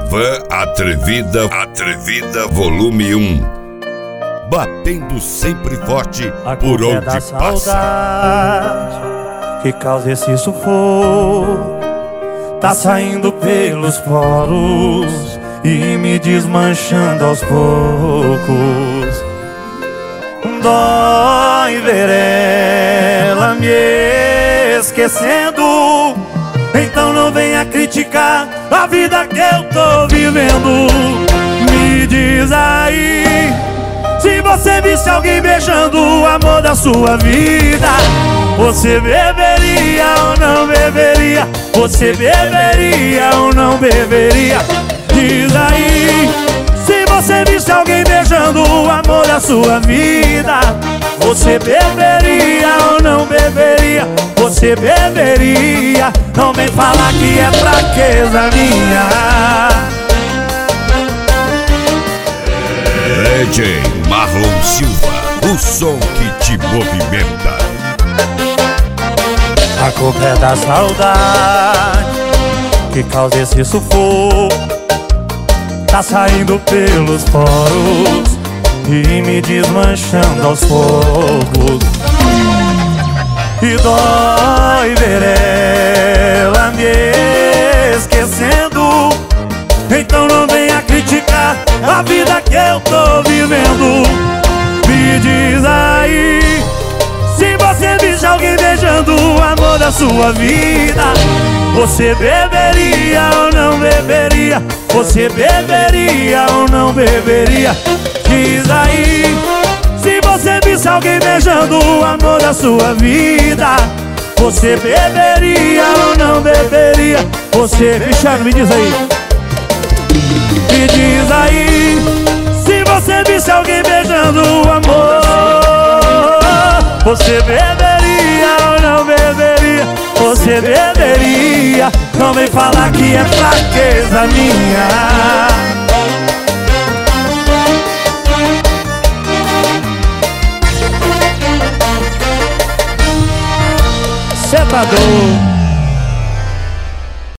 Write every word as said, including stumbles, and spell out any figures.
Van Atrevida, Atrevida Volume um. Batendo sempre forte a por onde da passa. Saudade que causa esse sufoco tá saindo pelos poros e me desmanchando aos poucos. Dói ver ela me esquecendo, então não venha criticar a vida que eu tô vivendo. Me diz aí, se você visse alguém beijando o amor da sua vida, você beberia ou não beberia? Você beberia ou não beberia? Diz aí, se você visse alguém beijando o amor da sua vida, você beberia ou não beberia? Você beberia? Não vem falar que é fraqueza minha. D J Marlon Silva, o som que te movimenta. A culpa é da saudade que causa esse sufoco, tá saindo pelos poros e me desmanchando aos poucos. E dói ver ela me esquecendo, então não venha criticar a vida que eu tô vivendo. Me diz aí, se você visse alguém beijando o amor da sua vida, você beberia ou não beberia? Você beberia ou não beberia? Diz aí, se você visse alguém beijando o amor da sua vida, você beberia ou não beberia? Você, Cristiano, me diz aí. Me diz aí, se você visse alguém beijando o amor, você beberia ou não beberia? Você beberia? Não vem falar que é fraqueza minha. Cê tá doido?